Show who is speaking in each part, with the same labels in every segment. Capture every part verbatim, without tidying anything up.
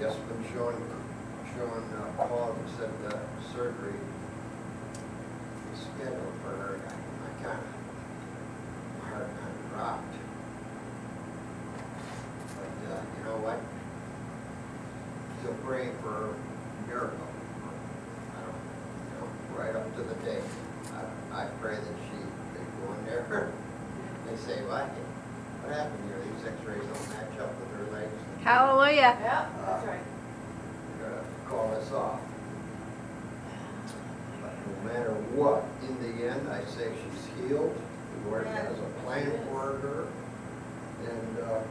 Speaker 1: Yes, when Sean, Sean uh, called and said the surgery was scheduled for her, I, I kind of, my heart kind of dropped. But uh, you know what? Still praying for a miracle. I don't, you know, right up to the day. I, I pray that she, they go in there. They say, what? What happened here? These x-rays don't match up with her legs.
Speaker 2: Hallelujah.
Speaker 3: Yeah, that's right.
Speaker 1: We're gonna call this off. But no matter what, in the end, I say she's healed. The Lord has a plan for her. And, uh,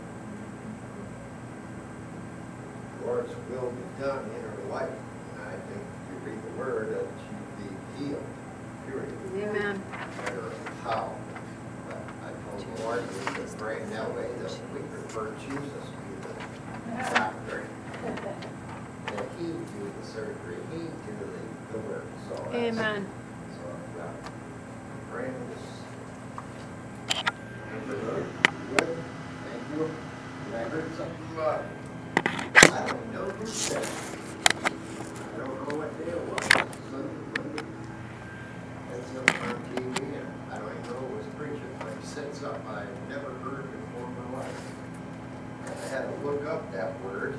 Speaker 1: the Lord's will be done in her life. And I think you read the word that she'd be healed, period.
Speaker 2: Amen.
Speaker 1: No matter how. But I told the Lord, we've been praying that way, that we prefer Jesus be the doctor. That he do the surgery, he do the, the work, so. that's-
Speaker 2: Amen.
Speaker 1: So, yeah, praying this. Good, thank you. And I heard something, uh, I don't know who said it. I don't know what day it was, Sunday, Monday. That's something on T V, and I don't even know who was preaching, but he said something I never heard before in my life. And I had to look up that word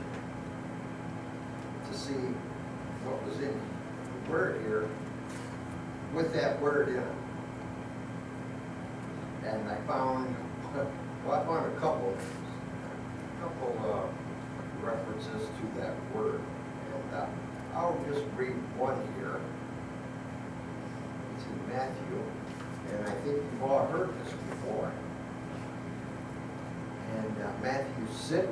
Speaker 1: to see what was in the word here with that word in it. And I found, well, I found a couple, a couple uh, references to that word. And uh, I'll just read one here. It's in Matthew, and I think you've all heard this before. And uh, Matthew six,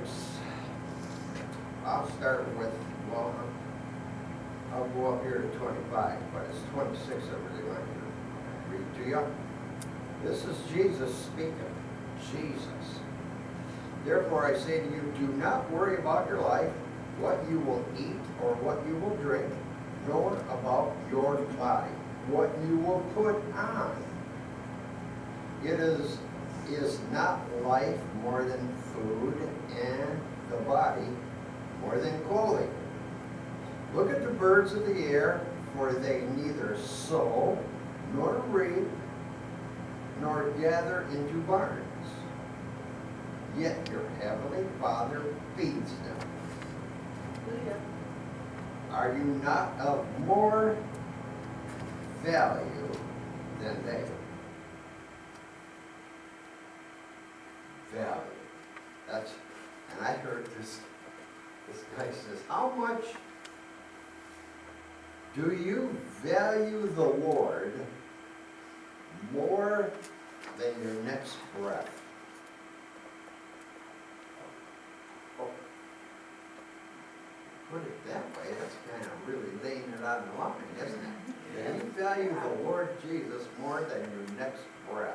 Speaker 1: I'll start with, well, I'll go up here to twenty-five, but it's twenty-six I really want to read to you. This is Jesus speaking. Jesus. Therefore I say to you, do not worry about your life, what you will eat or what you will drink, nor about your body, what you will put on. It is, is not life more than food, and the body more than clothing. Look at the birds of the air, for they neither sow, nor reap, nor gather into barns. Yet your heavenly Father feeds them. Are you not of more value than they? Value. That's, and I heard this, this guy says, how much do you value the Lord more than your next breath? Oh. Put it that way, that's kind of really laying it on the line, isn't it? Do you value the Lord Jesus more than your next breath?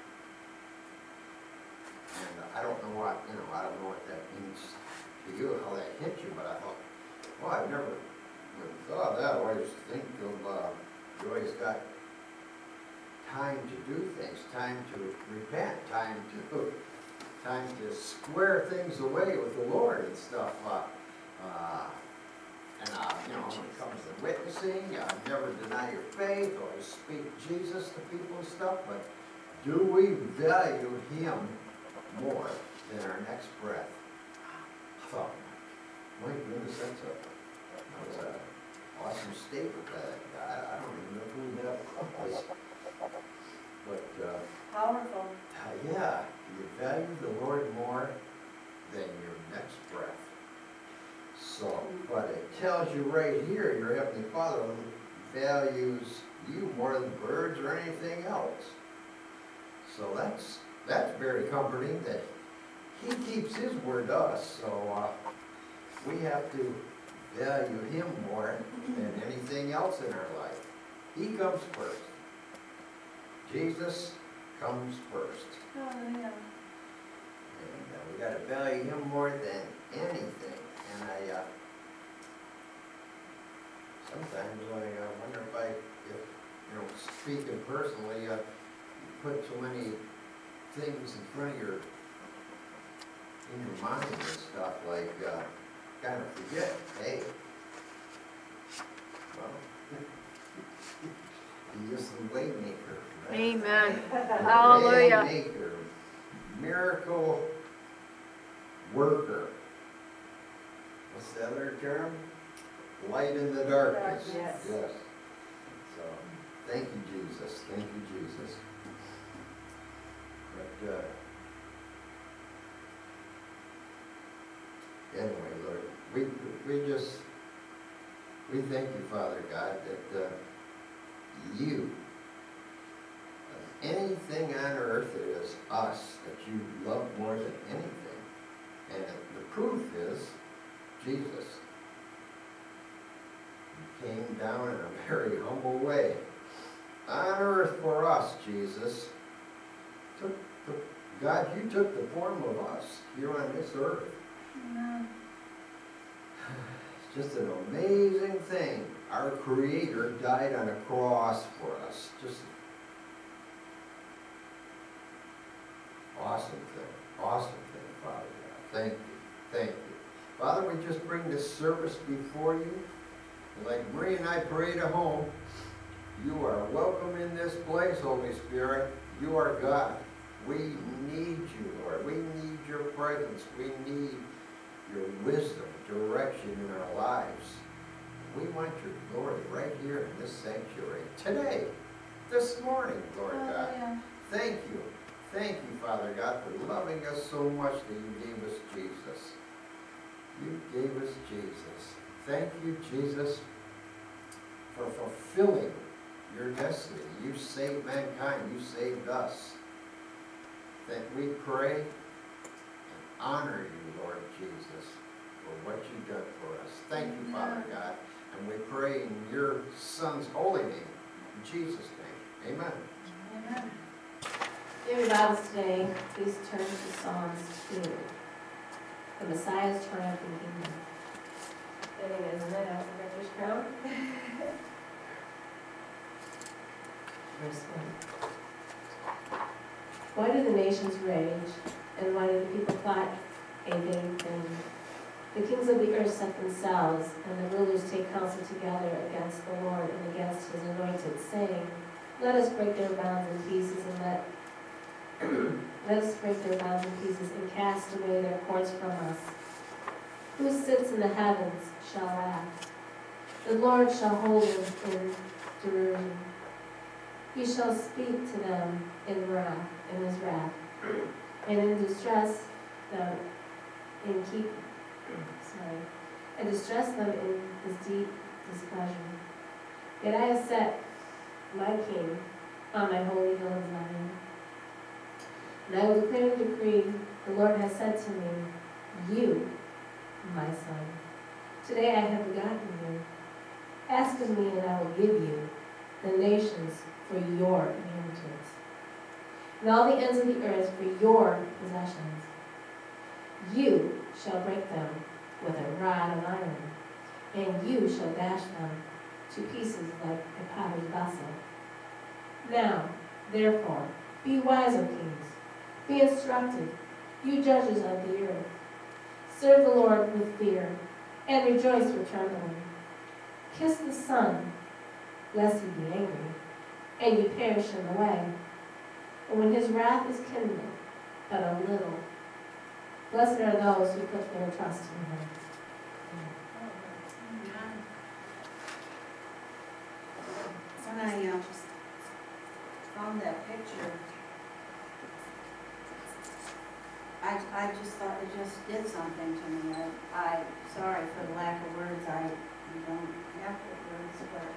Speaker 1: And I don't know what, you know, I don't know what that means to you, how that hit you, but I thought, well, I've never really thought of that. I always think of, uh, you always got time to do things, time to repent, time to, time to square things away with the Lord and stuff. Uh, uh, and, uh, you know, when it comes to witnessing, uh, never deny your faith, always speak Jesus to people and stuff, but do we value Him more than our next breath? I thought, my goodness, that's a, that's an awesome statement by that guy. I don't even know who that was. But, uh,
Speaker 3: Powerful.
Speaker 1: uh, yeah, you value the Lord more than your next breath. So, but it tells you right here, your Heavenly Father values you more than birds or anything else. So that's, that's very comforting that He keeps His word to us. So uh, we have to value Him more than anything else in our life. He comes first. Jesus comes first.
Speaker 3: Oh, yeah.
Speaker 1: And uh, we got to value Him more than anything. And I, uh, sometimes I uh, wonder if I, if, you know, speaking personally, uh, you put so many things in front of your, in your mind and stuff, like, uh, kind of forget, hey, well, he is the way maker, right?
Speaker 2: Amen.
Speaker 1: The
Speaker 2: Hallelujah.
Speaker 1: way maker, miracle worker. What's the other term? Light in the darkness.
Speaker 3: Yes.
Speaker 1: Yes. So, thank you, Jesus. Thank you, Jesus. But, uh, anyway, Lord, we, we just, we thank you, Father God, that uh, you, of anything on earth, it is us that you love more than anything. And the proof is Jesus. He came down in a very humble way on earth for us, Jesus. Took, took, God, you took the form of us here on this earth.
Speaker 3: Amen.
Speaker 1: It's just an amazing thing. Our Creator died on a cross for us. Just awesome thing. Awesome thing, Father God. Thank you. Thank you. Father, we just bring this service before you. And like Marie and I prayed at home, you are welcome in this place, Holy Spirit. You are God. We need you, Lord. We need your presence. We need your wisdom, direction in our lives. We want your glory right here in this sanctuary today, this morning, Lord God.
Speaker 3: Hallelujah.
Speaker 1: Thank you. Thank you, Father God, for loving us so much that you gave us Jesus. You gave us Jesus. Thank you, Jesus, for fulfilling your destiny. You saved mankind. You saved us. That we pray and honor you, Lord Jesus, for what you've done for us. Thank you, Father God. And we pray in your Son's holy name, in Jesus' name. Amen.
Speaker 3: Amen.
Speaker 4: If you have your Bibles today, please turn to Psalms two. The Messiah's triumphant kingdom. Getting it, isn't it, out of the British crown? Verse one. Why do the nations rage, and why do the people plot a vain thing? The kings of the earth set themselves, and the rulers take counsel together against the Lord and against his anointed, saying, let us break their bounds in pieces, and let let us break their bounds in pieces, and cast away their cords from us. Who sits in the heavens shall laugh. The Lord shall hold them in derision. He shall speak to them in wrath, in his wrath, and in distress them in keep sorry, and distress them in his deep displeasure. Yet I have set my king on my holy hill of Zion. And I will declare and decree, the Lord has said to me, you, my son, today I have begotten you. Ask of me, and I will give you the nations for your inheritance, and all the ends of the earth for your possessions. You shall break them with a rod of iron, and you shall dash them to pieces like a potter's vessel. Now, therefore, be wise, O kings. Be instructed, you judges of the earth. Serve the Lord with fear, and rejoice with trembling. Kiss the Son, lest he be angry, and you perish in the way. And when his wrath is kindled, but a little. Blessed are those who put their trust in him.
Speaker 3: Amen. When I um, found that picture, I, I just thought it just did something to me. I, I, sorry for the lack of words, I don't have the words, but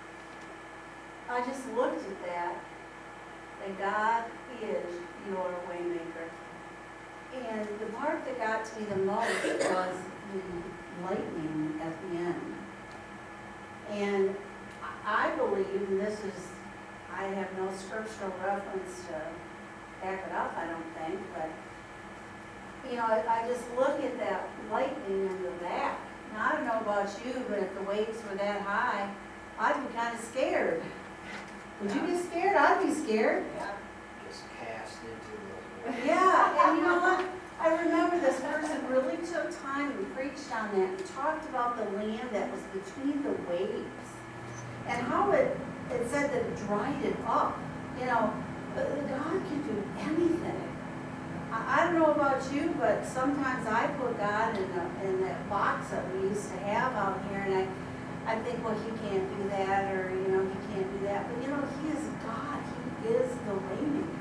Speaker 3: I just looked at that, that God is your waymaker. And the part that got to me the most was the lightning at the end. And I believe, and this is, I have no scriptural reference to back it up, I don't think, but, you know, I, I just look at that lightning in the back. Now, I don't know about you, but if the waves were that high, I'd be kind of scared. Would you be scared? I'd be scared.
Speaker 5: Just cast into the.
Speaker 3: Yeah, and you know what? I remember this person really really took time and preached on that and talked about the land that was between the waves and how it, it said that it dried it up. You know, uh, God can do anything. I, I don't know about you, but sometimes I put God in, a, in that box that we used to have out here, and I, I think, well, he can't do that, or, you know, he can't do that. But, you know, he is God. He is the waymaker.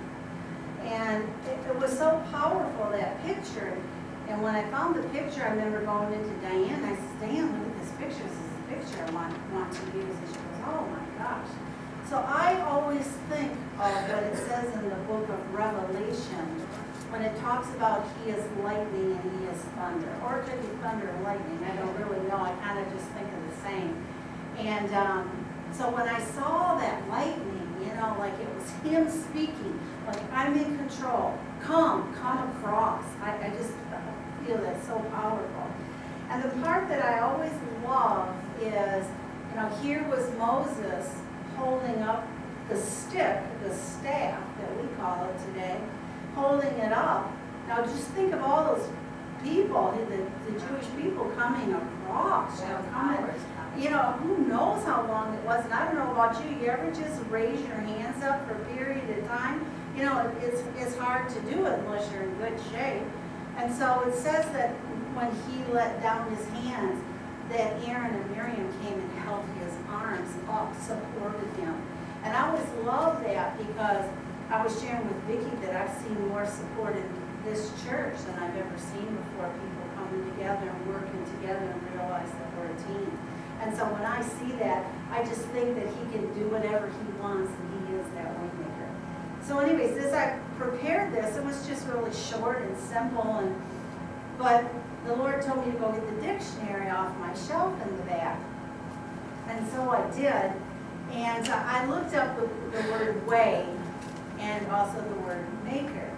Speaker 3: And it, it was so powerful, that picture. And when I found the picture, I remember going into Diane. I said, Diane, look at this picture. This is the picture I want, want to use. And she goes, oh, my gosh. So I always think of what it says in the book of Revelation when it talks about he is lightning and he is thunder. Or it could be thunder and lightning. I don't really know. I kind of just think of the same. And um, so when I saw that lightning, you know, like it was him speaking, like I'm in control. Come, come across. I, I just feel that so powerful. And the part that I always love is, you know, here was Moses holding up the stick, the staff that we call it today, holding it up. Now just think of all those people, the, the Jewish people coming across, you know, coming, you know, who knows how long it was. And I don't know about you, you ever just raise your hands up for a period of time? You know, it's, it's hard to do it unless you're in good shape. And so it says that when he let down his hands, that Aaron and Miriam came and held his arms up, supported him. And I always love that because I was sharing with Vicki that I've seen more support in this church than I've ever seen before, people coming together and working together and realize that we're a team. And so when I see that, I just think that he can do whatever he wants, and he is that way maker. So anyways, as I prepared this, it was just really short and simple, and but the Lord told me to go get the dictionary off my shelf in the back. And so I did. And uh, I looked up the, the word way and also the word maker.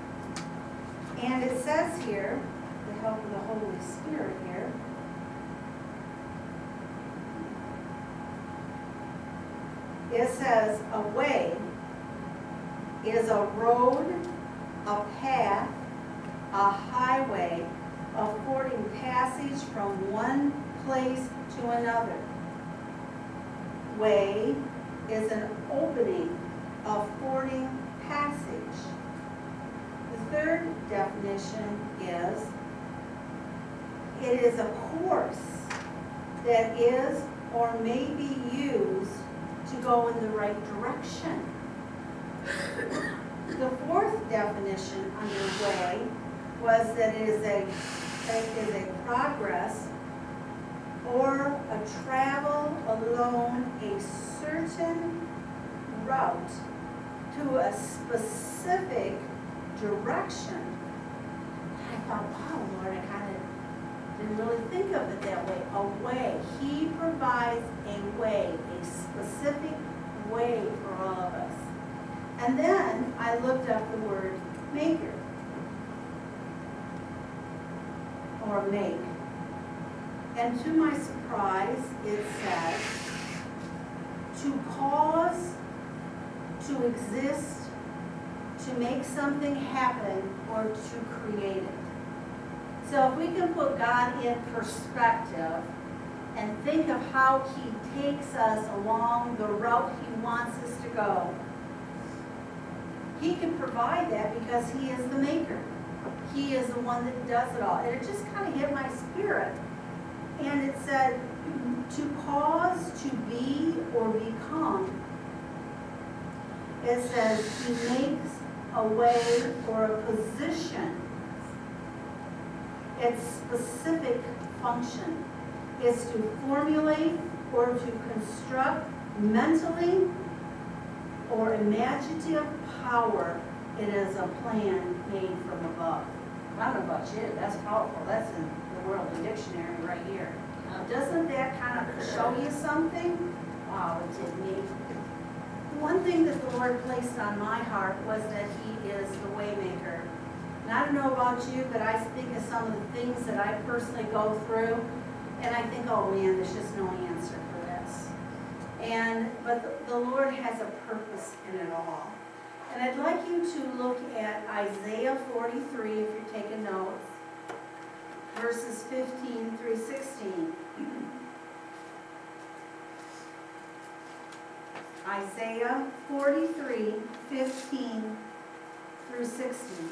Speaker 3: And it says here, with the help of the Holy Spirit here, it says a way is a road, a path, a highway, affording passage from one place to another. Way is an opening, affording passage. The third definition is, it is a course that is or may be used to go in the right direction. The fourth definition under way was that it is a, it is a progress or a travel along a certain route to a specific direction. I thought, wow, Lord, I kind of didn't really think of it that way. A way. He provides a way, a specific way for all of us. And then I looked up the word maker, or make. And to my surprise, it says, to cause, to exist, to make something happen, or to create it. So if we can put God in perspective and think of how he takes us along the route he wants us to go, he can provide that because he is the maker. He is the one that does it all. And it just kind of hit my spirit. And it said, to cause, to be, or become. It says, he makes a way or a position. Its specific function is to formulate or to construct mentally or imaginative power. It is a plan made from above. I don't know about you, that's powerful. That's in the World Dictionary right here. Now, doesn't that kind of show you something? Wow, it did me. One thing that the Lord placed on my heart was that he is the waymaker. And I don't know about you, but I think of some of the things that I personally go through, and I think, oh man, there's just no answer for this. And, but the, the Lord has a purpose in it all. And I'd like you to look at Isaiah forty-three if you're taking notes. verses fifteen through sixteen. Isaiah forty-three, fifteen through sixteen.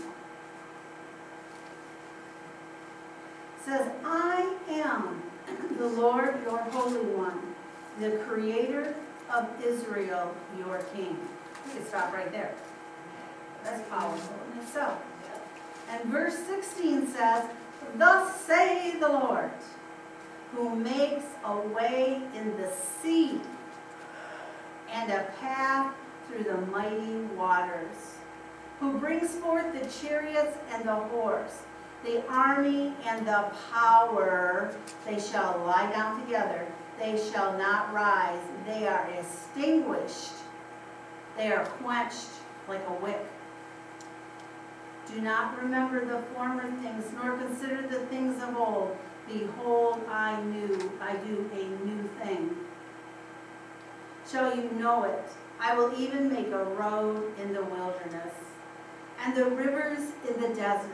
Speaker 3: It says, I am the Lord your Holy One, the Creator of Israel, your King. We can stop right there. That's powerful in itself. And verse sixteen says, thus say the Lord, who makes a way in the sea and a path through the mighty waters, who brings forth the chariots and the horse, the army and the power. They shall lie down together, they shall not rise, they are extinguished, they are quenched like a wick. Do not remember the former things, nor consider the things of old. Behold, I knew, I do a new thing. Shall you know it? I will even make a road in the wilderness, and the rivers in the desert.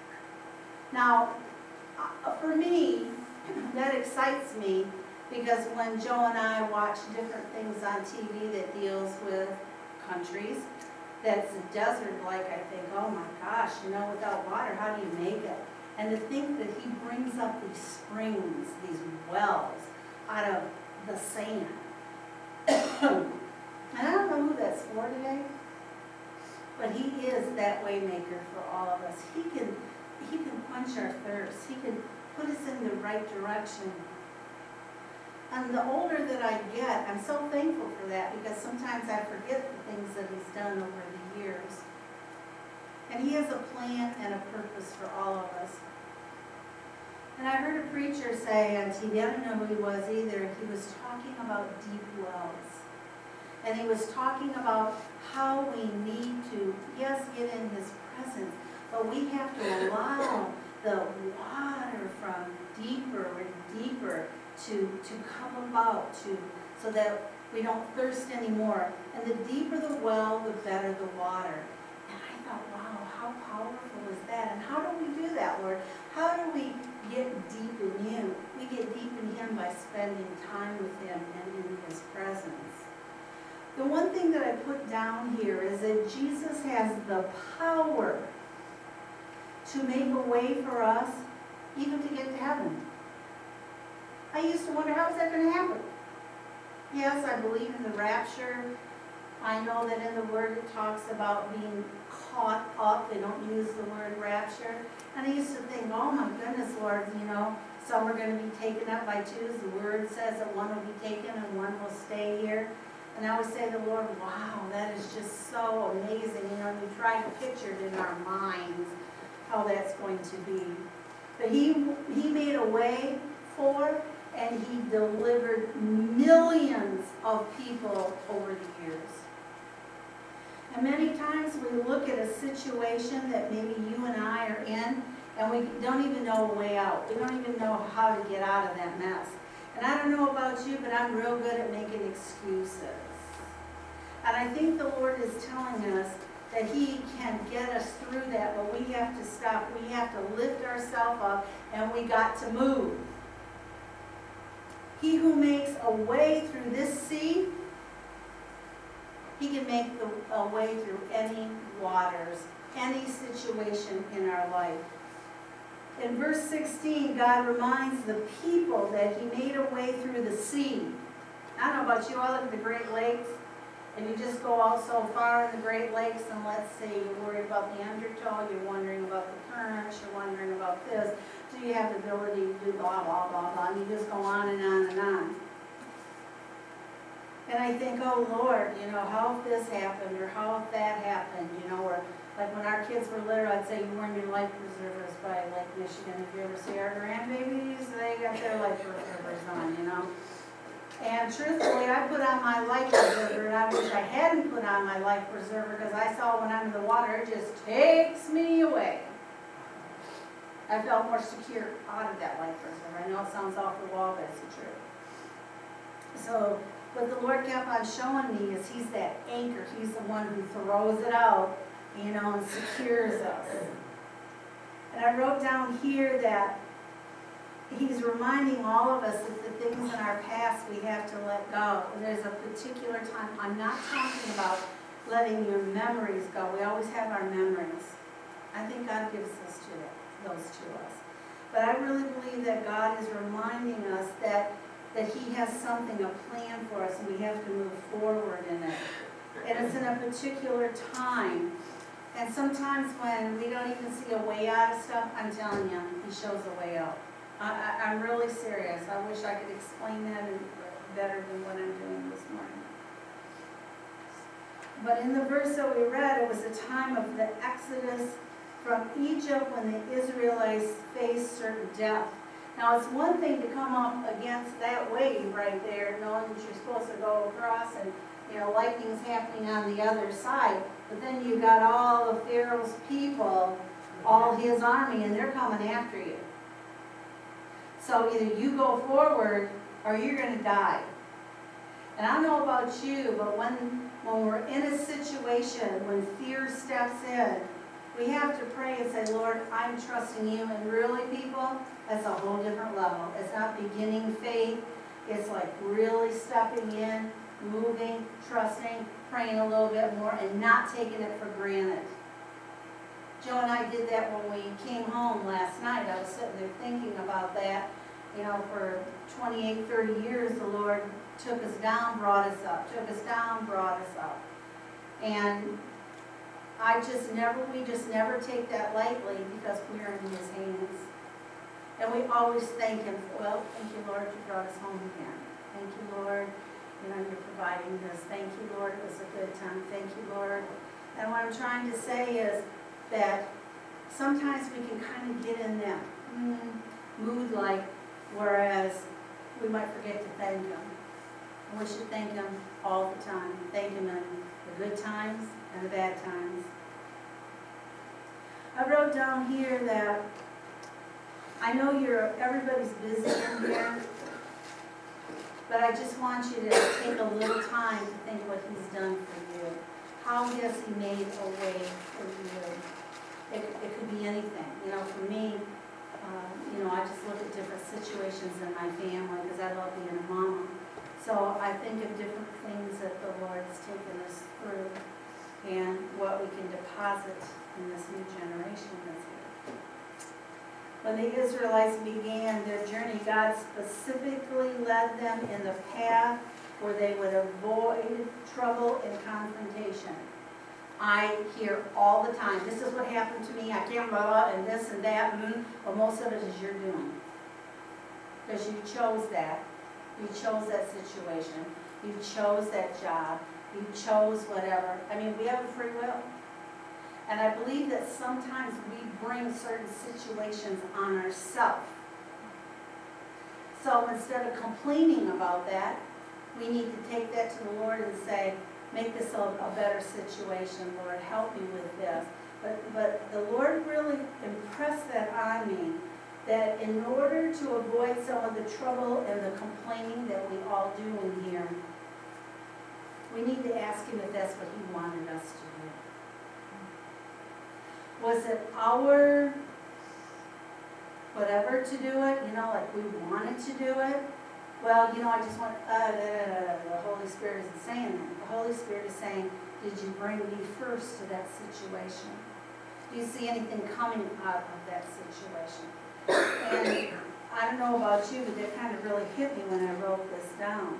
Speaker 3: Now, uh, for me, that excites me, because when Joe and I watch different things on T V that deals with countries, that's a desert-like, I think, oh my gosh, you know, without water, how do you make it? And to think that he brings up these springs, these wells, out of the sand. And I don't know who that's for today, but he is that way maker for all of us. He can, he can quench our thirst. He can put us in the right direction. And the older that I get, I'm so thankful for that, because sometimes I forget the things that he's done over the years. And he has a plan and a purpose for all of us. And I heard a preacher say on T V, I don't know who he was either, he was talking about deep wells. And he was talking about how we need to, yes, get in his presence, but we have to allow the water from deeper and deeper to, to come about, to, so that we don't thirst anymore. And the deeper the well, the better the water. And I thought, wow, how powerful is that? And how do we do that, Lord? How do we get deep in you? We get deep in him by spending time with him and in his presence. The one thing that I put down here is that Jesus has the power to make a way for us even to get to heaven. I used to wonder, how is that going to happen? Yes, I believe in the rapture. I know that in the Word it talks about being caught up. They don't use the word rapture. And I used to think, oh my goodness, Lord, you know, some are going to be taken up by twos. The Word says that one will be taken and one will stay here. And I would say to the Lord, wow, that is just so amazing. You know, we try to picture it in our minds how that's going to be. But he, he made a way for, and he delivered millions of people over the years. And many times we look at a situation that maybe you and I are in, and we don't even know a way out. We don't even know how to get out of that mess. And I don't know about you, but I'm real good at making excuses. And I think the Lord is telling us that he can get us through that, but we have to stop. We have to lift ourselves up, and we got to move. He who makes a way through this sea, he can make the, a way through any waters, any situation in our life. In verse sixteen, God reminds the people that he made a way through the sea. I don't know about you, I look at the Great Lakes, and you just go out so far in the Great Lakes, and let's say you're worried about the undertow, you're wondering about the currents, you're wondering about this. Do you have the ability to do blah, blah, blah, blah, and you just go on and on and on. And I think, oh Lord, you know, how if this happened, or how if that happened, you know, or like when our kids were little, I'd say you weren't your life preservers by Lake Michigan. If you ever see our grandbabies, they got their life preservers on, you know. And truthfully, I put on my life preserver, and I wish I hadn't put on my life preserver, because I saw when I'm in the water, it just takes me away. I felt more secure out of that life preserver. I know it sounds off the wall, but it's the truth. So what the Lord kept on showing me is he's that anchor. He's the one who throws it out, you know, and secures us. And I wrote down here that he's reminding all of us that the things in our past we have to let go. And there's a particular time, I'm not talking about letting your memories go. We always have our memories. I think God gives us to it, those to us. But I really believe that God is reminding us that, that he has something, a plan for us, and we have to move forward in it. And it's in a particular time. And sometimes when we don't even see a way out of stuff, I'm telling you, he shows a way out. I, I, I'm really serious. I wish I could explain that in, better than what I'm doing this morning. But in the verse that we read, it was the time of the Exodus from Egypt when the Israelites faced certain death. Now it's one thing to come up against that wave right there, knowing that you're supposed to go across and, you know, lightning's happening on the other side. But then you got all of Pharaoh's people, all his army, and they're coming after you. So either you go forward or you're going to die. And I don't know about you, but when, when we're in a situation, when fear steps in, we have to pray and say, Lord, I'm trusting you. And really, people, that's a whole different level. It's not beginning faith. It's like really stepping in, moving, trusting, praying a little bit more, and not taking it for granted. Joe and I did that when we came home last night. I was sitting there thinking about that. You know, for twenty-eight, thirty years, the Lord took us down, brought us up, took us down, brought us up. And I just never, we just never take that lightly because we're in his hands. And we always thank him, well, thank you, Lord, you brought us home again. Thank you, Lord, you know, you're providing this. Thank you, Lord, it was a good time. Thank you, Lord. And what I'm trying to say is that sometimes we can kind of get in that mm, mood like, whereas we might forget to thank him. And we should thank him all the time. Thank him in the good times and the bad times. I wrote down here that I know you're, everybody's busy in here, but I just want you to take a little time to think what he's done for you. How has he made a way for you? It, it could be anything. You know, for me, uh, you know, I just look at different situations in my family because I love being a mama. So I think of different things that the Lord's taken us through and what we can deposit in this new generation that's here. When the Israelites began their journey, God specifically led them in the path where they would avoid trouble and confrontation. I hear all the time, this is what happened to me, I can't blah, blah, and this and that, mm, but most of it is your doing. Because you chose that. You chose that situation. You chose that job. You chose whatever. I mean, we have a free will. And I believe that sometimes we bring certain situations on ourselves. So instead of complaining about that, we need to take that to the Lord and say, make this a, a better situation, Lord, help me with this. But, but the Lord really impressed that on me, that in order to avoid some of the trouble and the complaining that we all do in here, we need to ask him if that's what he wanted us to do. Was it our whatever to do it, you know, like we wanted to do it? Well, you know, I just want, uh, da, da, da, da. The Holy Spirit isn't saying that. The Holy Spirit is saying, did you bring me first to that situation? Do you see anything coming out of that situation? And I don't know about you, but that kind of really hit me when I wrote this down.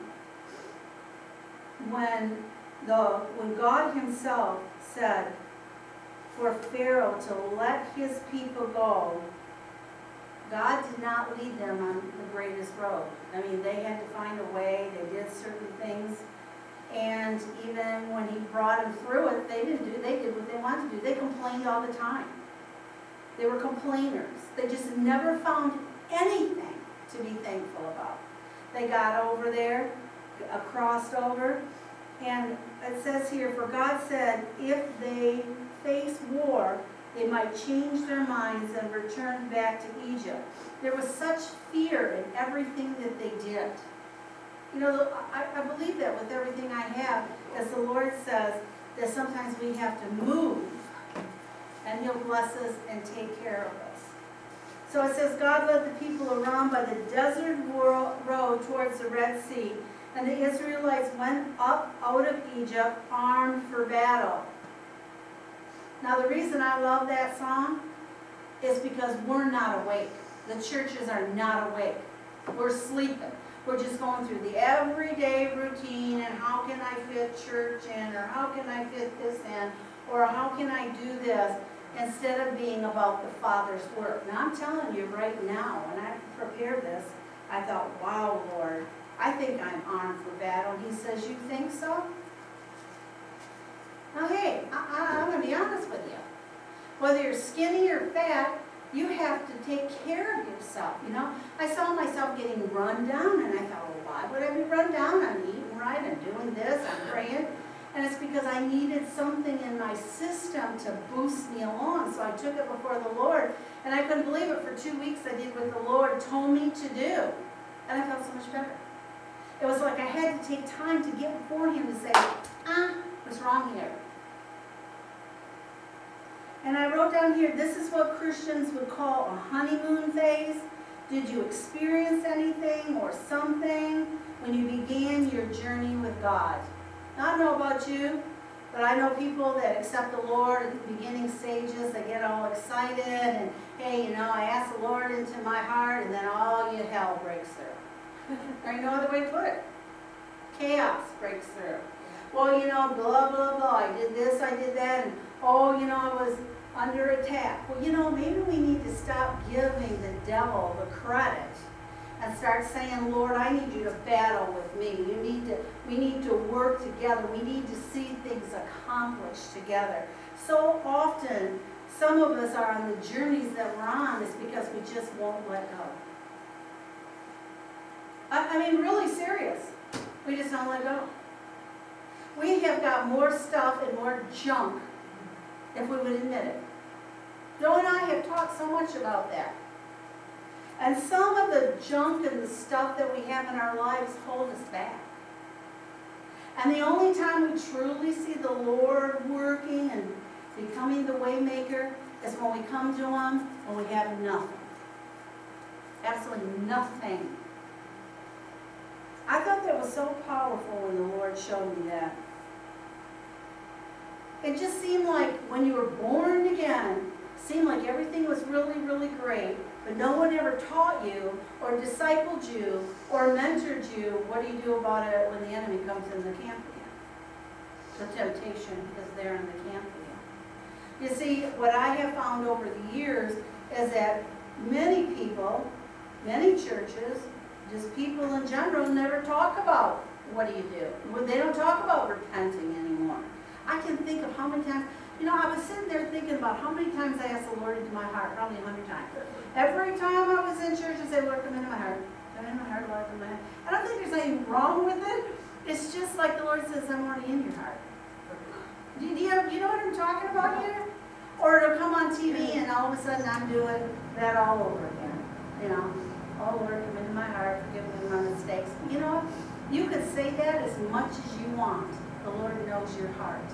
Speaker 3: When the when God himself said for Pharaoh to let his people go, God did not lead them on the greatest road. I mean, they had to find a way, they did certain things, and even when he brought them through it, they didn't do, they did what they wanted to do. They complained all the time. They were complainers. They just never found anything to be thankful about. They got over there, uh, crossed over, and it says here, for God said, if they face war, they might change their minds and return back to Egypt. There was such fear in everything that they did. You know, I, I believe that with everything I have, as the Lord says, that sometimes we have to move, and he'll bless us and take care of us. So it says, God led the people around by the desert wor- road towards the Red Sea, and the Israelites went up out of Egypt armed for battle. Now the reason I love that song is because we're not awake. The churches are not awake. We're sleeping. We're just going through the everyday routine and how can I fit church in, or how can I fit this in, or how can I do this, instead of being about the Father's work. Now I'm telling you right now, when I prepared this, I thought, wow, Lord, I think I'm armed for battle. And he says, you think so? Now hey, I, I, I'm going to be honest with you. Whether you're skinny or fat, you have to take care of yourself, you know. I saw myself getting run down, and I thought, well, why would I be run down? I'm eating right, I'm doing this, I'm praying. And it's because I needed something in my system to boost me along. So I took it before the Lord, and I couldn't believe it. For two weeks I did what the Lord told me to do. And I felt so much better. It was like I had to take time to get before him to say, ah, what's wrong here? And I wrote down here, this is what Christians would call a honeymoon phase. Did you experience anything or something when you began your journey with God? Now, I don't know about you, but I know people that accept the Lord at the beginning stages. They get all excited and, hey, you know, I asked the Lord into my heart, and then all you hell breaks through. There's no other way to put it. Chaos breaks through. Well, you know, blah, blah, blah. I did this, I did that, and oh, you know, I was under attack. Well, you know, maybe we need to stop giving the devil the credit and start saying, Lord, I need you to battle with me. You need to, we need to work together. We need to see things accomplished together. So often, some of us are on the journeys that we're on is because we just won't let go. I, I mean, really serious. We just don't let go. We have got more stuff and more junk if we would admit it. Joe and I have talked so much about that. And some of the junk and the stuff that we have in our lives hold us back. And the only time we truly see the Lord working and becoming the way maker is when we come to him when we have nothing. Absolutely nothing. I thought that was so powerful when the Lord showed me that. It just seemed like when you were born again, seemed like everything was really, really great, but no one ever taught you or discipled you or mentored you. What do you do about it when the enemy comes in the camp again? The temptation is there in the camp again. You see, what I have found over the years is that many people, many churches, just people in general, never talk about what do you do. They don't talk about repenting anymore. I can think of how many times, you know, I was sitting there thinking about how many times I asked the Lord into my heart, probably a hundred times. Every time I was in church, I said, Lord, come into my heart. Come into my heart, Lord, come into my heart. I don't think there's anything wrong with it. It's just like the Lord says, I'm already in your heart. Do you, do you, do you know what I'm talking about here? Or it'll come on T V and all of a sudden I'm doing that all over again. You know, oh Lord, come into my heart, forgive me my mistakes. You know what? You could say that as much as you want. The Lord knows your heart.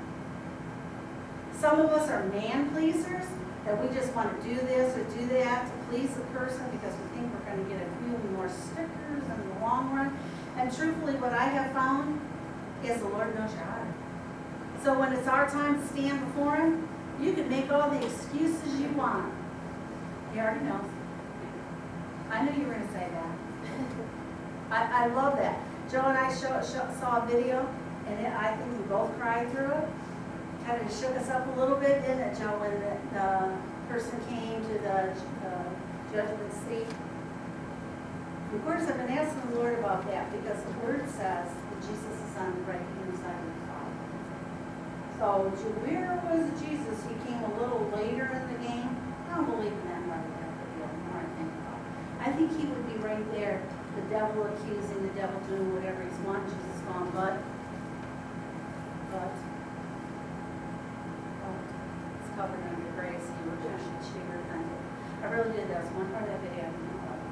Speaker 3: Some of us are man pleasers, that we just want to do this or do that to please the person because we think we're going to get a few more stickers in the long run. And truthfully, what I have found is the Lord knows your heart. So when it's our time to stand before him, you can make all the excuses you want. He already knows. I knew you were going to say that. I, I love that. Joe and I show, show, saw a video, and it, I think we both cried through it. Kind of shook us up a little bit, didn't it, Joe, when the, the person came to the uh, judgment seat? Of course, I've been asking the Lord about that because the Word says that Jesus is on the right hand side of the Father. So, to where was Jesus? He came a little later in the game. I don't believe in that part of that video, the more I think about it. I think he would be right there, the devil accusing, the devil doing whatever he's wanting, Jesus gone, but, but, covered under grace, he repented, she repented. I really did, that was one part of that video I didn't know about.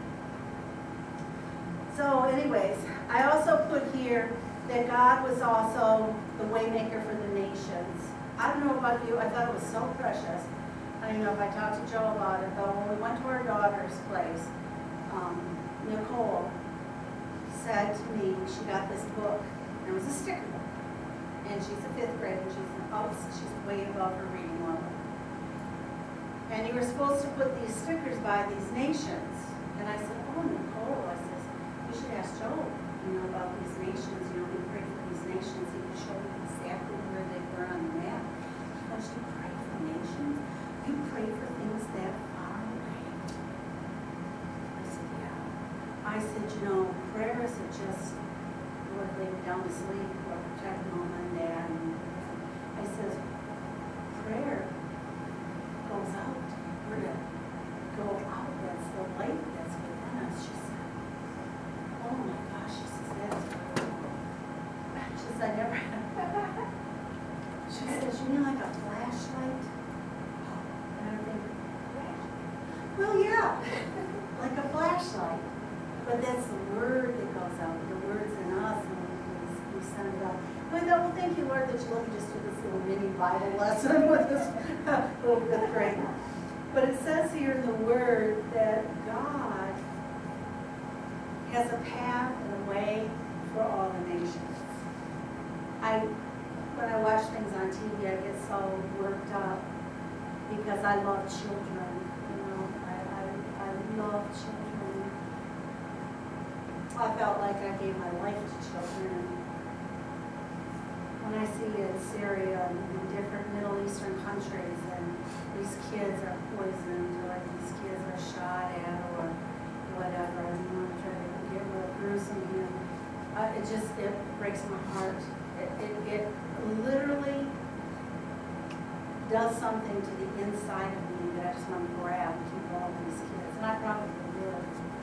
Speaker 3: So anyways, I also put here that God was also the waymaker for the nations. I don't know about you, I thought it was so precious. I don't know if I talked to Joe about it, but when we went to our daughter daughter's place, um, Nicole said to me, she got this book, and it was a sticker book. And she's a fifth grade, and she's, oh, she's way above her reading level. And you were supposed to put these stickers by these nations. And I said, oh, Nicole, I says, you should ask Joel, you know, about these nations. You know, we pray for these nations. He can show you exactly where they were on the map. He goes, you pray for nations? You pray for things that far away? I said, yeah. I said, you know, prayer isn't just Lord lay me down to sleep or protect mom and dad. And I says, prayer goes out. We're to go out. That's the light that's within us. She said, oh my gosh. She says, that's cool. She says, I never. She says, you mean like a flashlight? And I'm thinking, well, yeah, like a flashlight. But that's the word that goes out. The word's in us, and we, we send it out. And I thought, well, thank you, Lord, that you let me just do this little mini Bible lesson with this little fifth grade. But it says here in the Word that God has a path and a way for all the nations. I, when I watch things on T V, I get so worked up because I love children. You know, I, I, I love children. I felt like I gave my life to children. When I see in Syria and in different Middle Eastern countries, and these kids are poisoned, or these kids are shot at, or whatever, I don't want to try to get real gruesome here. Uh, it just, it breaks my heart. It, it, it literally does something to the inside of me that I just want to grab and keep all these kids. And I probably will.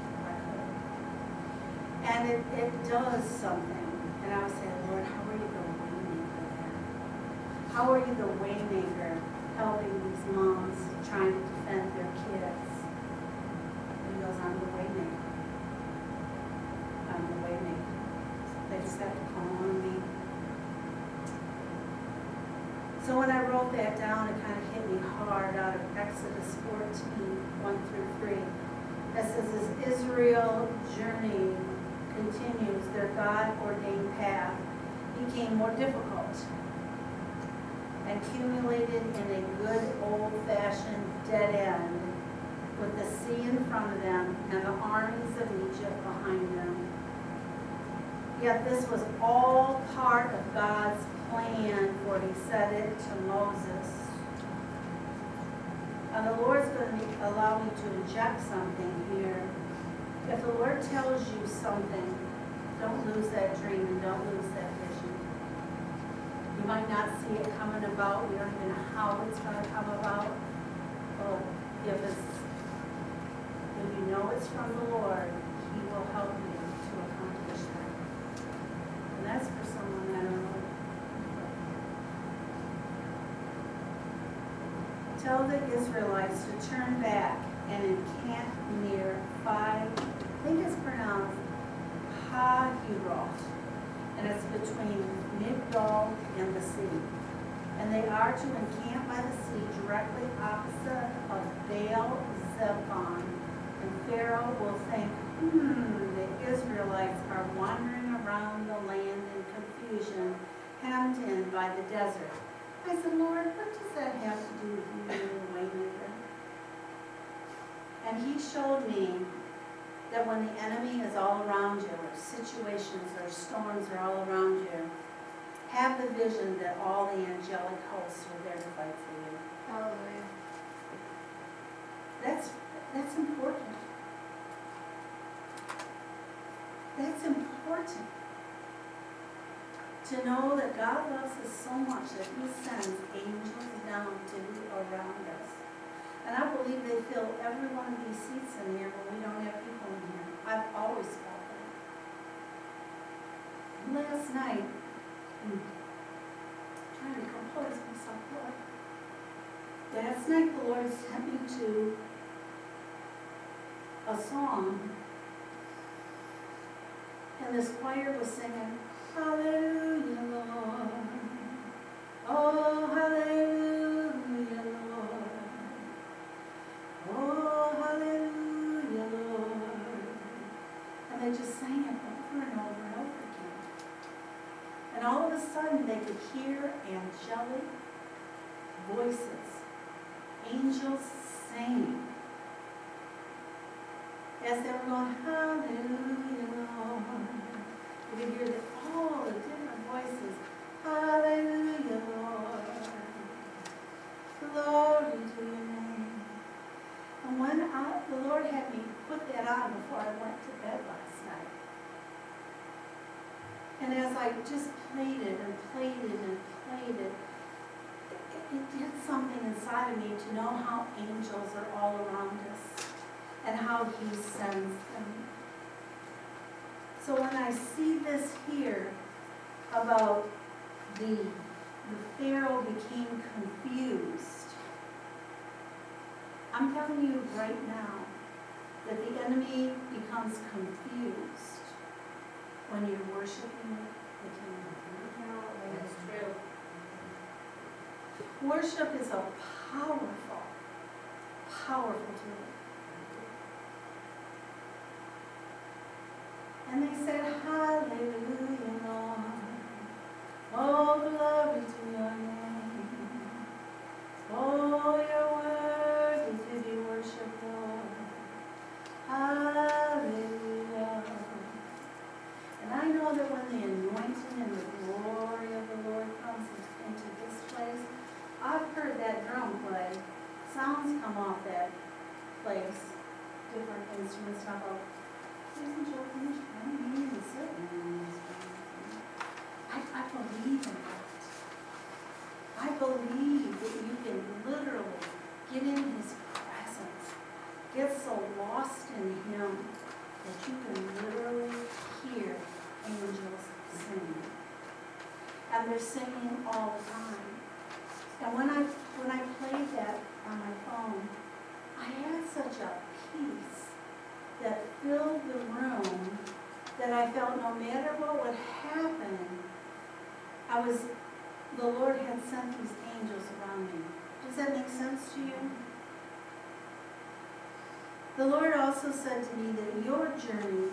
Speaker 3: And it, it does something. And I was saying, Lord, how are you the waymaker there? How are you the waymaker helping these moms trying to defend their kids? And he goes, I'm the waymaker. I'm the waymaker. They just have to call on me. So when I wrote that down, it kind of hit me hard out of Exodus fourteen, one through three. It says, as Israel journeyed continues, their God-ordained path became more difficult and accumulated in a good old-fashioned dead end with the sea in front of them and the armies of Egypt behind them. Yet this was all part of God's plan, for he said it to Moses. And the Lord's going to allow me to inject something here. If the Lord tells you something, don't lose that dream and don't lose that vision. You might not see it coming about. You don't even know how it's going to come about. But if it's, if you know it's from the Lord, he will help you to accomplish that. And that's for someone that I don't know. Tell the Israelites to turn back and encamp near Phi, I think it's pronounced Ha-Hiroth, and it's between Migdol and the sea. And they are to encamp by the sea directly opposite of Baal Zebulun. And Pharaoh will think, hmm, the Israelites are wandering around the land in confusion, hemmed in by the desert. I said, Lord, what does that have to do with you being the waymaker? And he showed me that when the enemy is all around you, or situations or storms are all around you, have the vision that all the angelic hosts are there to fight for you.
Speaker 4: Hallelujah.
Speaker 3: That's, that's important. That's important. To know that God loves us so much that he sends angels down to be around us. And I believe they fill every one of these seats in here when we don't have people in here. I've always felt that. Last night, I'm trying to compose myself, Lord. Last night the Lord sent me to a song, and this choir was singing, Hallelujah, Lord. Oh, hallelujah, Lord. Oh, hallelujah. of a sudden they could hear angelic voices, angels singing. As they were going, hallelujah, Lord. You could hear the, all the different voices. Hallelujah, Lord. Glory to your name. And when I, the Lord had me put that on before I went to bed last night. And as I just played it and played it and played it, it, it did something inside of me to know how angels are all around us and how He sends them. So when I see this here about the, the Pharaoh became confused, I'm telling you right now that the enemy becomes confused when you're worshiping the King.
Speaker 4: That's true.
Speaker 3: Worship is a powerful, powerful tool. And they said, hallelujah, Lord. Oh, glory to your name. Oh, you're worthy to be worshipped, Lord. Hallelujah. And I know that when the anointing and the glory of the Lord comes into this place, I've heard that drum play. Sounds come off that place. Different instruments talk about, isn't your finish? I don't mean to sit in this I, I believe in that. I believe that you can literally get in His presence, get so lost in Him that you can literally hear angels singing. And they're singing all the time. And when I when I played that on my phone, I had such a peace that filled the room that I felt no matter what would happen, I was, the Lord had sent these angels around me. Does that make sense to you? The Lord also said to me that in your journey,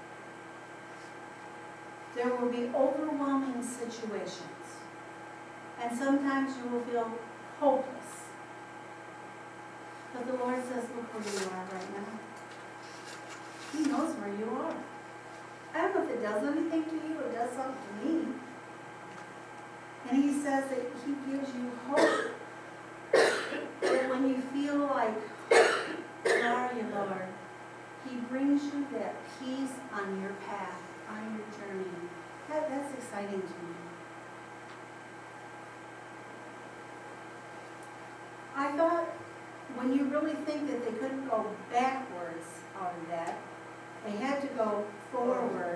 Speaker 3: there will be overwhelming situations. And sometimes you will feel hopeless. But the Lord says, look where you are right now. He knows where you are. I don't know if it does anything to you, it does something to me. And He says that He gives you hope. That when you feel like, where are you, Lord? He brings you that peace on your path, on your journey. That, that's exciting to me. I thought when you really think that they couldn't go backwards out of that, they had to go forward.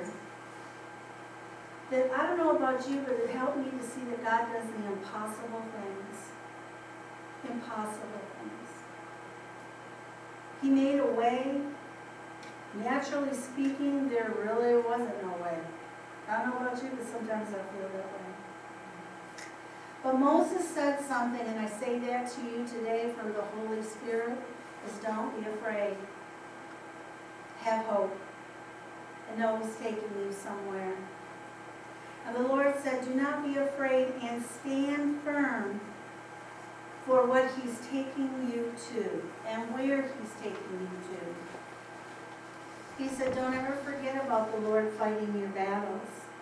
Speaker 3: That I don't know about you, but it helped me to see that God does the impossible things. Impossible things. He made a way. Naturally speaking, there really wasn't no way. I don't know about you, but sometimes I feel that way. But Moses said something, and I say that to you today from the Holy Spirit, is don't be afraid. Have hope. And know He's taking you somewhere. And the Lord said, do not be afraid and stand firm for what He's taking you to and where He's taking you to. He said, don't ever forget about the Lord fighting your battles.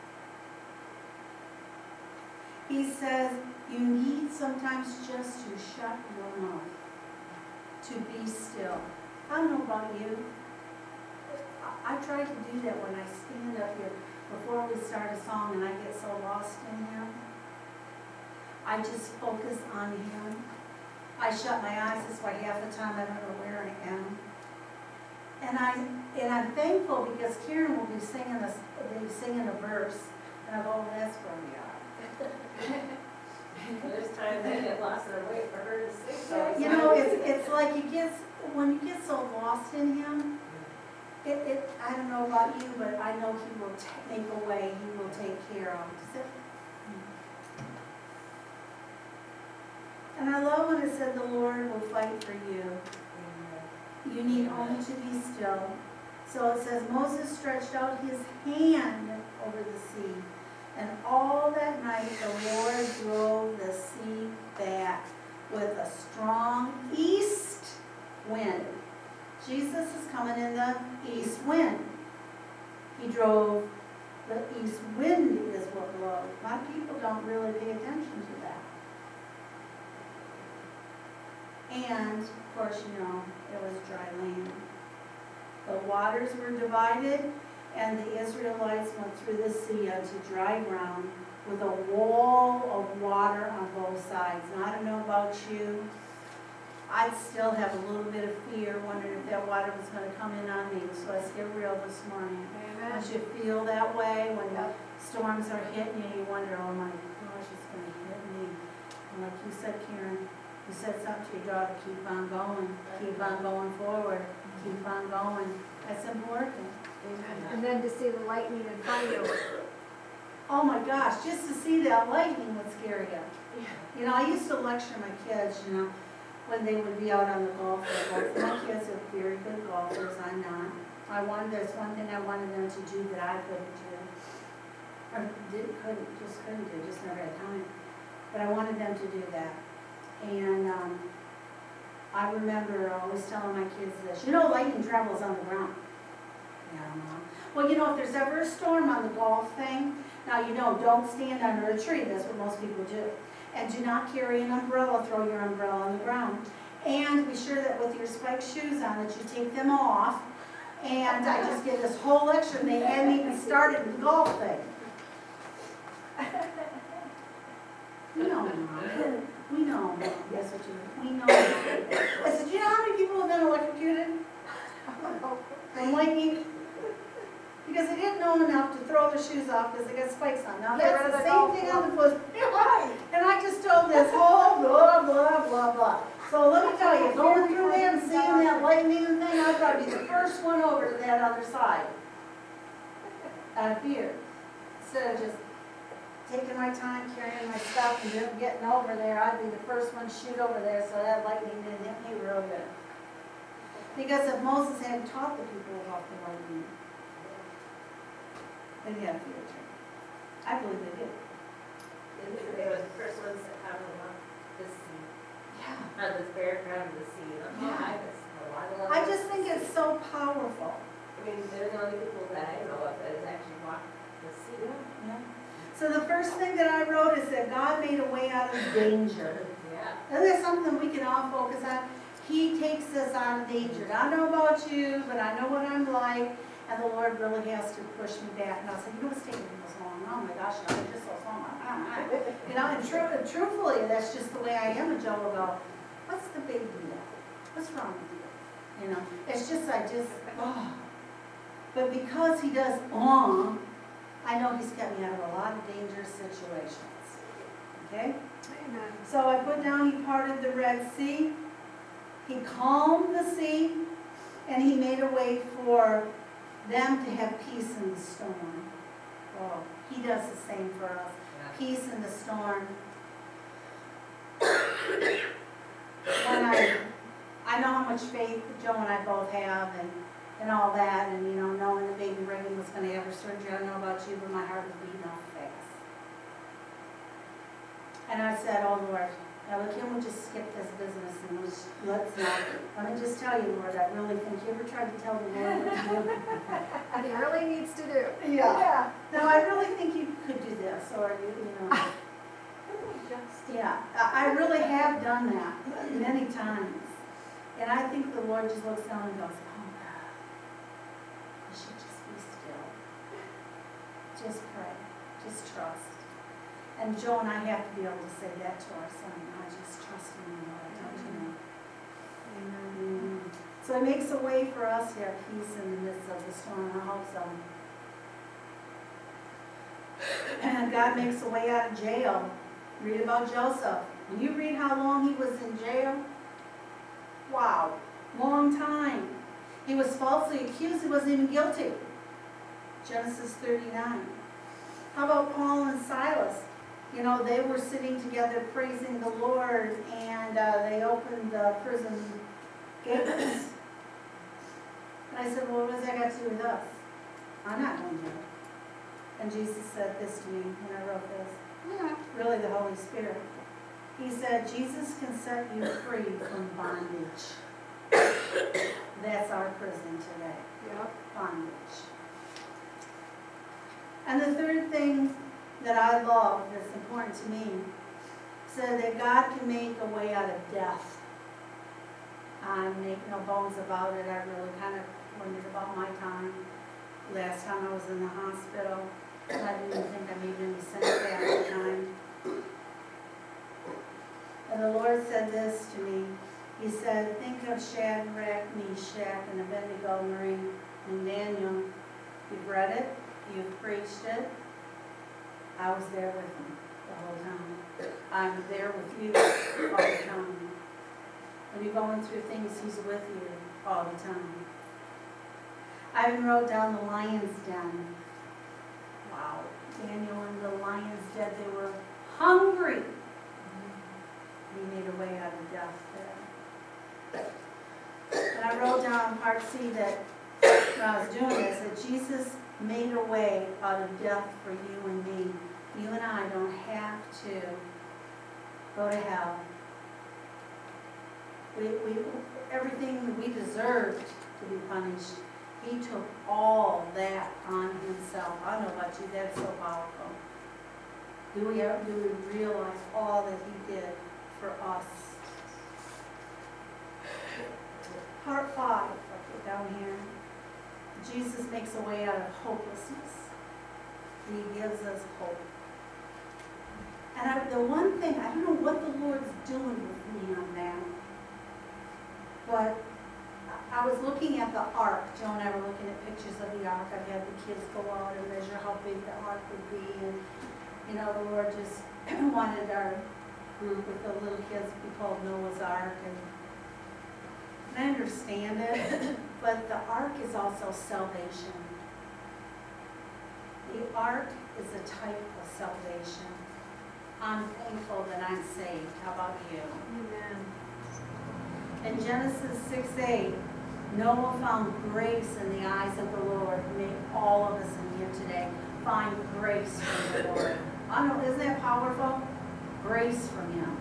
Speaker 3: He says, you need sometimes just to shut your mouth, to be still. I don't know about you. I, I try to do that when I stand up here before we start a song and I get so lost in Him. I just focus on Him. I shut my eyes, that's why half the time I don't know where I am. And, I, and I'm thankful because Karen will be singing a, be singing a verse, and I go, oh, that's where we are.
Speaker 4: There's times I get lost and I wait for her to sing. So
Speaker 3: You know, it's, it's like you get, when you get so lost in Him, it, it, I don't know about you, but I know He will ta- make a way, He will take care of. Does it? And I love when it said the Lord will fight for you. You need only to be still. So it says, Moses stretched out his hand over the sea, And all that night, the Lord drove the sea back with a strong east wind. Jesus is coming in the east wind. He drove the east wind is what blows. A lot of people don't really pay attention to that. And, of course, you know, it was dry land. The waters were divided, and the Israelites went through the sea onto dry ground with a wall of water on both sides. And I don't know about you, I'd still have a little bit of fear, wondering if that water was going to come in on me. So let's get real this morning. Don't you feel that way when the storms are hitting you? You wonder, oh my gosh, it's going to hit me. And like you said, Karen, you said something to your daughter, keep on going, keep on going forward, keep on going. That's important.
Speaker 2: And then to see the lightning in front of you.
Speaker 3: Oh my gosh, just to see that lightning would scare you. You know, I used to lecture my kids, you know, when they would be out on the golf course. My kids are very good golfers, I'm not. I wanted, there's one thing I wanted them to do that I couldn't do. Or did, couldn't, just couldn't do, just never had time. But I wanted them to do that. And um, I remember always telling my kids this, you know, lightning travels on the ground. Yeah, Mom. Well, you know, if there's ever a storm on the golf thing, now you know, don't stand under a tree, that's what most people do. And do not carry an umbrella, throw your umbrella on the ground. And be sure that with your spiked shoes on, that you take them off. And I just get this whole lecture, and they hadn't even started the golf thing. We know, Mom. We know, Mom. Yes, what you we know. Mom. I said, do you know how many people have been electrocuted from lightning? Because they didn't know enough to throw their shoes off because they got spikes on. Now that's the same thing on the foot. And I just told this whole blah, blah, blah, blah. So let me tell you, going through there and seeing that lightning thing, I'd probably be the first one over to that other side. Out of fear. Instead of just taking my time, carrying my stuff, and just getting over there, I'd be the first one to shoot over there so that lightning didn't hit me real good. Because if Moses hadn't taught the people about the lightning, they'd have fear too. I believe they did.
Speaker 5: They were the first ones that come along the sea,
Speaker 3: Yeah.
Speaker 5: on the fair ground of the sea. Oh,
Speaker 3: Yeah.
Speaker 5: I just, a lot of
Speaker 3: I just think it's so powerful.
Speaker 5: I mean, they're the only people that I know of that has actually walked the sea.
Speaker 3: Yeah. So the first thing that I wrote is that God made a way out of danger.
Speaker 5: Yeah.
Speaker 3: And that's something we can all focus on. He takes us out of danger. I don't know about you, but I know what I'm like. And the Lord really has to push me back. And I'll say, you know what's taking me so long? Oh my gosh, you know, I'm just so small. You know, and true, truthfully, that's just the way I am. And Joe will go, what's the big deal? What's wrong with you? You know, it's just, I just, oh. But because he does, oh, I know he's kept me out of a lot of dangerous situations. Okay?
Speaker 2: Amen.
Speaker 3: So I put down, he parted the Red Sea. He calmed the sea. And he made a way for them to have peace in the storm. Oh, he does the same for us. Peace in the storm. And I, I know how much faith Joe and I both have, and, and all that, and you know, knowing that baby Reagan was going to have her surgery. I don't know about you, but my heart was beating off fast. And I said, oh Lord, now look, can we just skip this business and let's, let's not. Let me just tell you, Lord, I really think you ever tried to tell the Lord what to do?
Speaker 2: And he really needs to do.
Speaker 3: Yeah. No, I really think you could do this, or you, you know. Yeah, I I really have done that many times. And I think the Lord just looks down and goes, oh God, you should just be still. Just pray, just trust. And Joe and I have to be able to say that to our son. I just trust in you, Lord, don't you know? Amen. So he makes a way for us to have peace in the midst of the storm. I hope so. And God makes a way out of jail. Read about Joseph. When you read how long he was in jail, wow, long time. He was falsely accused. He wasn't even guilty. Genesis thirty-nine. How about Paul and Silas? You know, they were sitting together praising the Lord, and uh, they opened the prison gates. And I said, well, what does that got to do with us? I'm not going to. And Jesus said this to me when I wrote this. Yeah, really the Holy Spirit. He said, Jesus can set you free from bondage. That's our prison today,
Speaker 2: Yep.
Speaker 3: bondage. And the third thing that I love that's important to me said that God can make a way out of death. I make no bones about it. I really kind of wondered about my time. Last time I was in the hospital, I didn't even think I made any sense at the time. And the Lord said this to me. He said, think of Shadrach, Meshach, and Abednego, Marine, and Daniel. You've read it. You've preached it. I was there with them the whole time. I'm there with you all the time. When you're going through things, He's with you all the time. I even wrote down the lion's den. Wow. Daniel and the lion's den, they were hungry. He made a way out of death there. And I wrote down part C that when I was doing this, that Jesus made a way out of death for you and me. You and I don't have to go to hell. We, we, everything we deserved to be punished, He took all that on Himself. I don't know about you, that's so powerful. Do we, ever, do we realize all that He did for us? Part five, I'll put down here. Jesus makes a way out of hopelessness. He gives us hope. And I, the one thing, I don't know what the Lord's doing with me on that, but I was looking at the ark. Joe and I were looking at pictures of the ark. I've had the kids go out and measure how big the ark would be, and you know, the Lord just wanted our group with the little kids to be called Noah's Ark, and, and I understand it, but the ark is also salvation. The ark is a type of salvation. I'm thankful that I'm saved. How about you?
Speaker 2: Amen.
Speaker 3: In Genesis six eight, Noah found grace in the eyes of the Lord. May all of us in here today find grace from the Lord. I don't know, isn't that powerful? Grace from Him.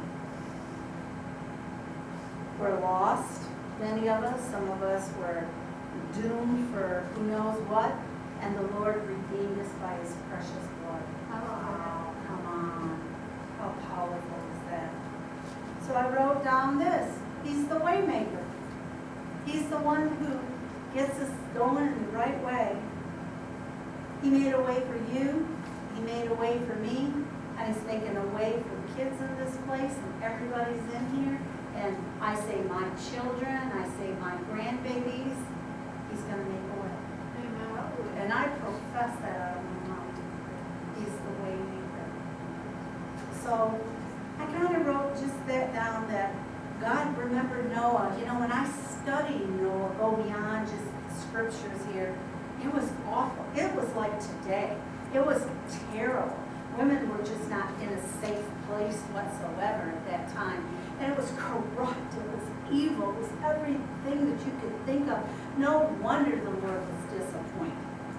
Speaker 3: We're lost, many of us. Some of us were doomed for who knows what, and the Lord redeemed us by His precious blood. Oh, come on. How powerful is that? So I wrote down this. He's the way maker. He's the one who gets us going in the right way. He made a way for you. He made a way for me. And He's making a way for the kids in this place, and everybody's in here. And I say my children, I say my grandbabies. He's going to make a way.
Speaker 2: Amen.
Speaker 3: And I profess that out of my mouth. He's the way maker. So I kind of wrote just that down, that God remembered Noah. You know, when I study Noah, go beyond just the scriptures here, it was awful. It was like today. It was terrible. Women were just not in a safe place whatsoever at that time. And it was corrupt. It was evil. It was everything that you could think of. No wonder the Lord was disappointed.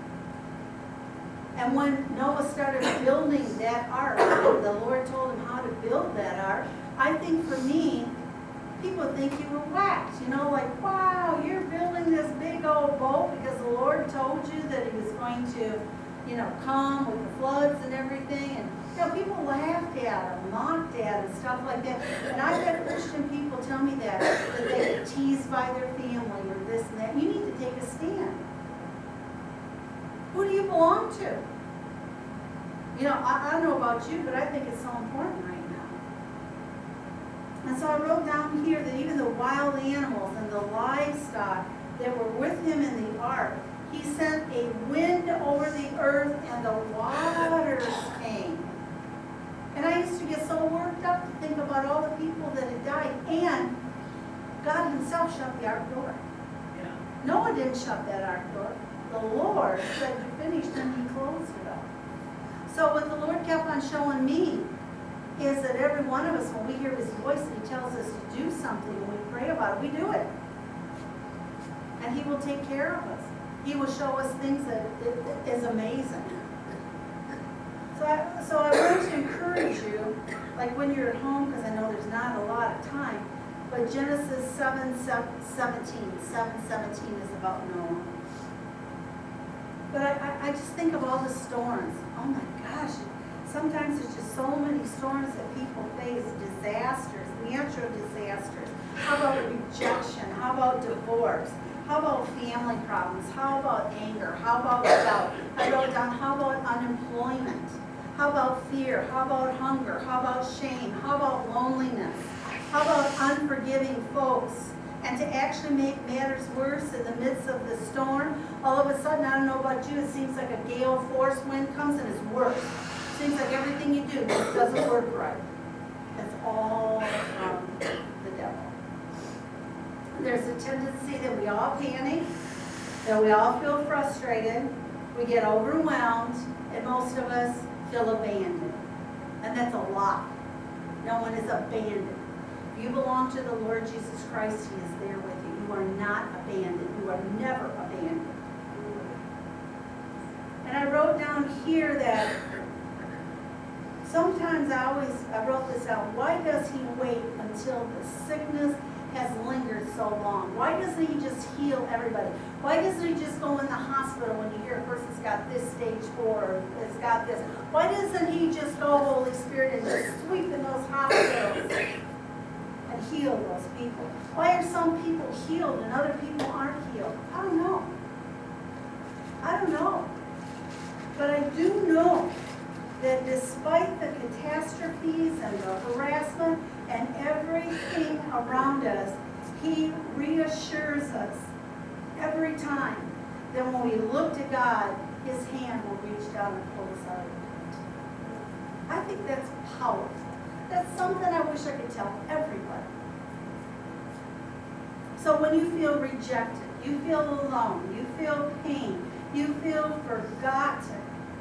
Speaker 3: And when Noah started building that ark, and the Lord told him how to build that ark, I think for me, people think you were whacked. You know, like, wow, you're building this big old boat because the Lord told you that He was going to, you know, come with the floods and everything. And, you know, people laughed at him, mocked at him, and stuff like that. And I've had Christian people tell me that, that they get teased by their family or this and that. You need to take a stand. Who do you belong to? You know, I, I don't know about you, but I think it's so important right now. And so I wrote down here that even the wild animals and the livestock that were with Him in the ark, He sent a wind over the earth and the waters came. And I used to get so worked up to think about all the people that had died. And God Himself shut the ark door.
Speaker 5: Yeah.
Speaker 3: Noah didn't shut that ark door. The Lord said, "You're finished," and He closed it up. So what the Lord kept on showing me is that every one of us, when we hear His voice and He tells us to do something and we pray about it, we do it. And He will take care of us. He will show us things that, that, that is amazing. So I, so I want to encourage you, like when you're at home, because I know there's not a lot of time, but Genesis seven, seventeen, seven seventeen is about Noah. But I, I, I just think of all the storms. Oh my gosh, sometimes there's just so many storms that people face, disasters, natural disasters. How about rejection? How about divorce? How about family problems? How about anger? How about doubt? I wrote down, how about unemployment? How about fear? How about hunger? How about shame? How about loneliness? How about unforgiving folks? And to actually make matters worse in the midst of the storm, all of a sudden, I don't know about you, it seems like a gale force wind comes and it's worse. It seems like everything you do just doesn't work right. It's all from the devil. There's a tendency that we all panic, that we all feel frustrated, we get overwhelmed, and most of us feel abandoned. And that's a lie. No one is abandoned. If you belong to the Lord Jesus Christ, He is there with you. You are not abandoned. You are never abandoned. And I wrote down here that sometimes I always, I wrote this out, why does He wait until the sickness has lingered so long? Why doesn't He just heal everybody? Why doesn't He just go in the hospital when you hear a person's got this stage four, or has got this? Why doesn't He just go, Holy Spirit, and just sweep in those hospitals and heal those people? Why are some people healed and other people aren't healed? I don't know. I don't know. But I do know that despite the catastrophes and the harassment and everything around us, He reassures us every time that when we look to God, His hand will reach down and pull us out of it. I think that's powerful. That's something I wish I could tell everybody. So when you feel rejected, you feel alone, you feel pain, you feel forgotten,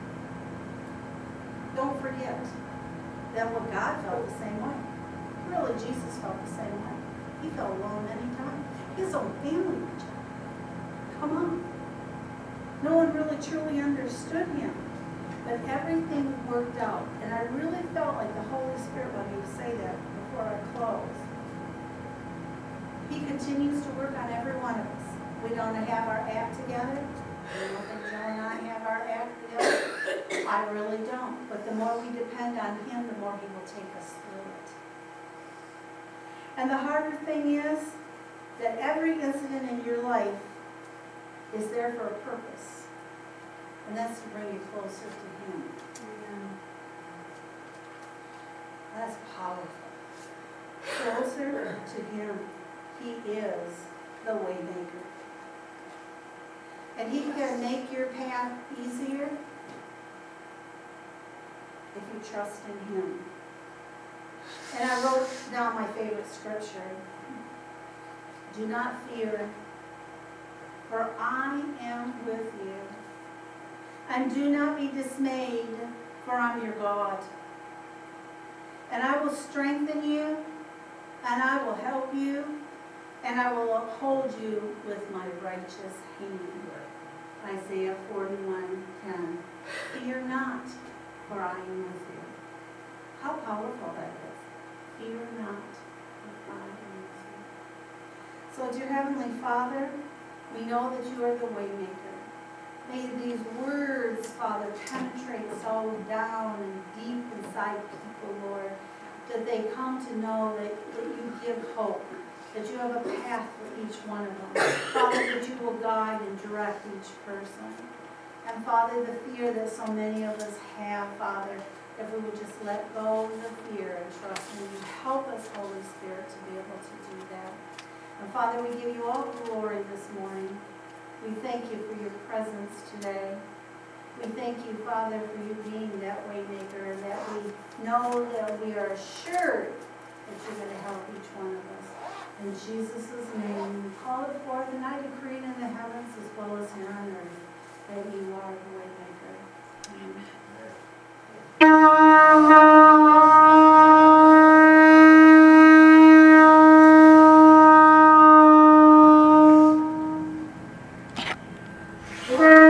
Speaker 3: don't forget that what God felt the same way. Really, Jesus felt the same way. He felt alone many times. His own family rejected. Come on. No one really truly understood Him. But everything worked out. And I really felt like the Holy Spirit when He would say that before I close. He continues to work on every one of us. We don't have our act together. I don't think Joe and I have our act together. I really don't. But the more we depend on Him, the more He will take us through it. And the harder thing is that every incident in your life is there for a purpose. And that's to bring you closer to Him. That's powerful. Closer to Him. He is the way maker. And He can make your path easier if you trust in Him. And I wrote down my favorite scripture. Do not fear, for I am with you. And do not be dismayed, for I'm your God. And I will strengthen you, and I will help you, and I will uphold you with my righteous hand. Isaiah forty-one ten. Fear not, for I am with you. How powerful that is. Fear not, for I am with you. So, dear Heavenly Father, we know that you are the way maker. May these words, Father, penetrate so down and deep inside people, Lord, that they come to know that, that you give hope, that you have a path for each one of them. Father, that you will guide and direct each person. And Father, the fear that so many of us have, Father, if we would just let go of the fear and trust in you, help us, Holy Spirit, to be able to do that. And Father, we give you all glory this morning. We thank you for your presence today. We thank you, Father, for you being that way maker, and that we know that we are assured that you're going to help each one of us. In Jesus' name, we call it forth, and I decree it in the heavens as well as here on earth, that you are the way maker. Amen.
Speaker 1: Yeah.